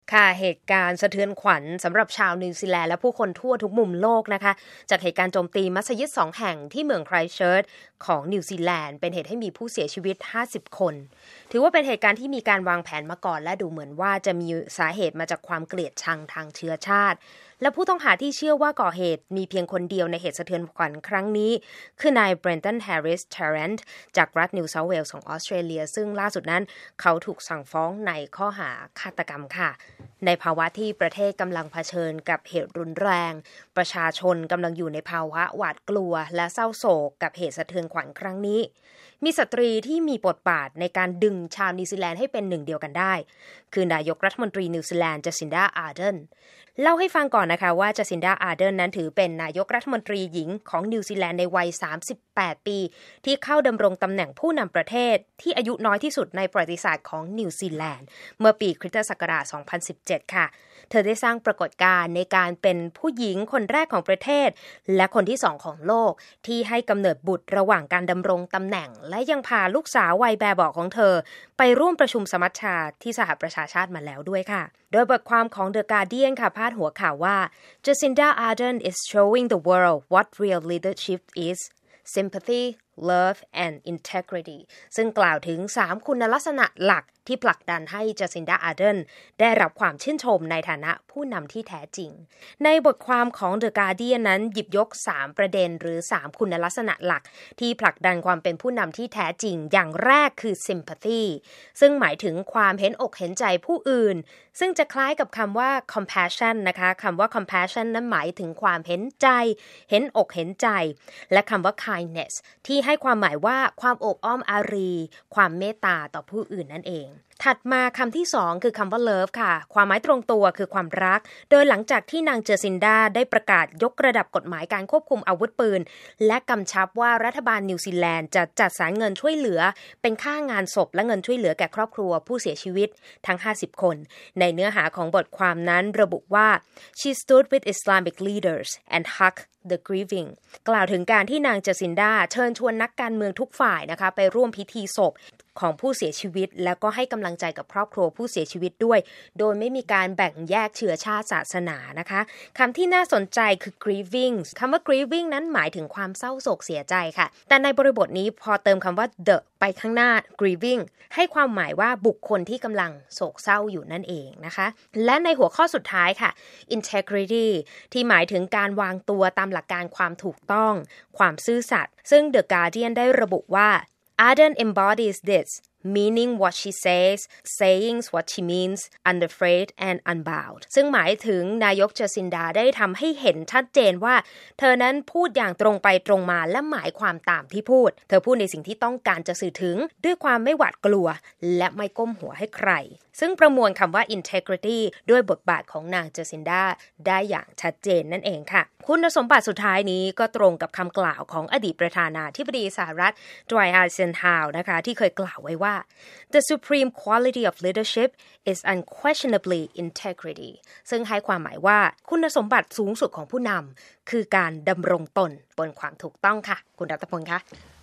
ค่ะเหตุการณ์สะเทือนขวัญสำหรับชาวนิวซีแลนด์และผู้คนทั่วทุกมุมโลกนะคะจากเหตุการณ์โจมตีมัสยิด2แห่งที่เมืองไครสต์เชิร์ชของนิวซีแลนด์เป็นเหตุให้มีผู้เสียชีวิต50คนถือว่าเป็นเหตุการณ์ที่มีการวางแผนมาก่อนและดูเหมือนว่าจะมีสาเหตุมาจากความเกลียดชังทางเชื้อชาติและผู้ต้องหาที่เชื่อว่าก่อเหตุมีเพียงคนเดียวในเหตุสะเทือนขวัญครั้งนี้คือนายเบรนตันแฮร์ริสเทเรนต์จากรัฐนิวเซาท์เวลส์ของออสเตรเลียซึ่งล่าสุดนั้นเขาถูกสั่งฟ้องในข้อหาฆาตกรรมค่ะในภาวะที่ประเทศกำลังเผชิญกับเหตุรุนแรงประชาชนกำลังอยู่ในภาวะหวาดกลัวและเศร้าโศกกับเหตุสะเทือนขวัญครั้งนี้มีสตรีที่มีบทบาทในการดึงชาวนิวซีแลนด์ให้เป็นหนึ่งเดียวกันได้คือนายกรัฐมนตรีนิวซีแลนด์จัสซินดาอาร์เดนเล่าให้ฟังก่อนนะคะว่าจัสซินดาอาร์เดนนั้นถือเป็นนายกรัฐมนตรีหญิงของนิวซีแลนด์ในวัย38ปีที่เข้าดำรงตำแหน่งผู้นำประเทศที่อายุน้อยที่สุดในประวัติศาสตร์ของนิวซีแลนด์เมื่อปีคริสตศักราช2017ค่ะเธอได้สร้างปรากฏการณ์ในการเป็นผู้หญิงคนแรกของประเทศและคนที่2ของโลกที่ให้กำเนิดบุตรระหว่างการดำรงตำแหน่งและยังพาลูกสาววัยแบเบาะของเธอไปร่วมประชุมสมัชชาที่สหประชาชาติมาแล้วด้วยค่ะโดยบทความของ The Guardian ค่ะพาดหัวข่าวว่า Jacinda Ardern is showing the world what real leadership is sympathy, love and integrity ซึ่งกล่าวถึง3คุณลักษณะหลักที่ผลักดันให้จัสซินดาอาร์เดนได้รับความชื่นชมในฐานะผู้นำที่แท้จริงในบทความของ The Guardian นั้นหยิบยก3ประเด็นหรือ3คุณลักษณะหลักที่ผลักดันความเป็นผู้นำที่แท้จริงอย่างแรกคือ sympathy ซึ่งหมายถึงความเห็นอกเห็นใจผู้อื่นซึ่งจะคล้ายกับคำว่า compassion นะคะคำว่า compassion นั้นหมายถึงความเห็นใจเห็นอกเห็นใจและคำว่า kindness ที่ให้ความหมายว่าความอบอ้อมอารีความเมตตาต่อผู้อื่นนั่นเองถัดมาคำที่2คือคำว่า love ค่ะความหมายตรงตัวคือความรักโดยหลังจากที่นางเจซินดาได้ประกาศยกระดับกฎหมายการควบคุมอาวุธปืนและกำชับว่ารัฐบาลนิวซีแลนด์จะจัดสรรเงินช่วยเหลือเป็นค่างานศพและเงินช่วยเหลือแก่ครอบครัวผู้เสียชีวิตทั้ง50คนในเนื้อหาของบทความนั้นระบุว่า She stood with Islamic leaders and hugged the grieving กล่าวถึงการที่นางเจซินดาเชิญชวนนักการเมืองทุกฝ่ายนะคะไปร่วมพิธีศพของผู้เสียชีวิตแล้วก็ให้กำลังใจกับครอบครัวผู้เสียชีวิตด้วยโดยไม่มีการแบ่งแยกเชื้อชาติศาสนานะคะคำที่น่าสนใจคือ grieving คำว่า grieving นั้นหมายถึงความเศร้าโศกเสียใจค่ะแต่ในบริบทนี้พอเติมคำว่า the ไปข้างหน้า grieving ให้ความหมายว่าบุคคลที่กำลังโศกเศร้าอยู่นั่นเองนะคะและในหัวข้อสุดท้ายค่ะ integrity ที่หมายถึงการวางตัวตามหลักการความถูกต้องความซื่อสัตย์ซึ่ง The Guardian ได้ระบุว่า Ardern embodies this meaning what she says saying what she means unafraid and unbound ซึ่งหมายถึงนายกเจซินดาได้ทำให้เห็นชัดเจนว่าเธอนั้นพูดอย่างตรงไปตรงมาและหมายความตามที่พูดเธอพูดในสิ่งที่ต้องการจะสื่อถึงด้วยความไม่หวาดกลัวและไม่ก้มหัวให้ใครซึ่งประมวลคำว่า integrity ด้วยบทบาทของนางเจซินดาได้อย่างชัดเจนนั่นเองค่ะคุณสมบัติสุดท้ายนี้ก็ตรงกับคำกล่าวของอดีตประธานาธิบดีสหรัฐดวายอาร์เซนฮาวนะคะที่เคยกล่าวไว้ว่า The supreme quality of leadership is unquestionably integrity ซึ่งให้ความหมายว่าคุณสมบัติสูงสุดของผู้นำคือการดำรงตนบนความถูกต้องค่ะคุณรัตพลคะ